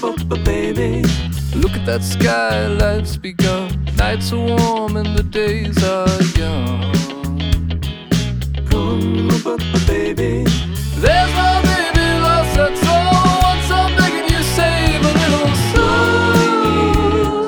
baby. Look at that sky, life's begun. Nights are warm and the days are young. Come, baby. There's my baby lost her soul. Once I'm begging you, save a little soul.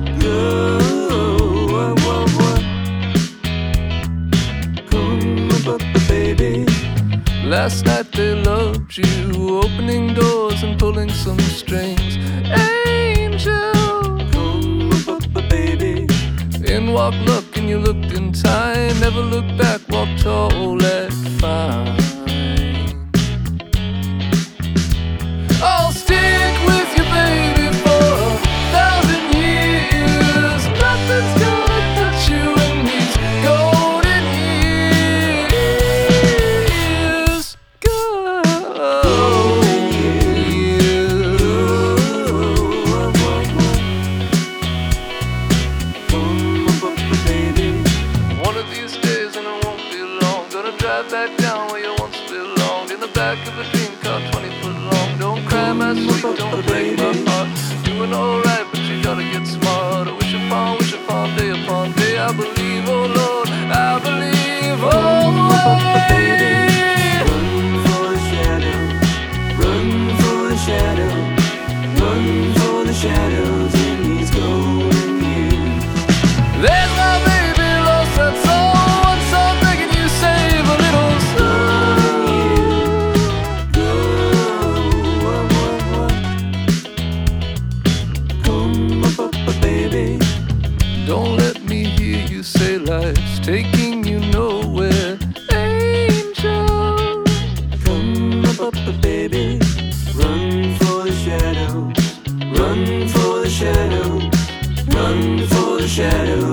Come, baby. Last night they loved you, opening doors and pulling some strings. Angel, come, baby. in walked luck and you looked in time. Never looked back, walked tall and fine. I'll stick with you, baby, for 1,000 years. Nothing's gonna touch you in these golden years. Golden Come, baby. One of these days, and it won't be long, gonna drive back down where you once belonged. In the back of a dream car, 20 foot long. Don't cry, my sweet, don't break my heart. Doing alright, but you gotta get smart. Wish upon day upon day. I believe, oh Lord, I believe all the way. Run for the shadow, run for the shadow, run for the shadows in these golden years. There's my baby, lost that soul. Once I'm begging you, save a little Come, baby. Don't let me hear you say life's taking you nowhere. Angel, Come, baby. Run for the shadows, run for the shadows, run for the shadows.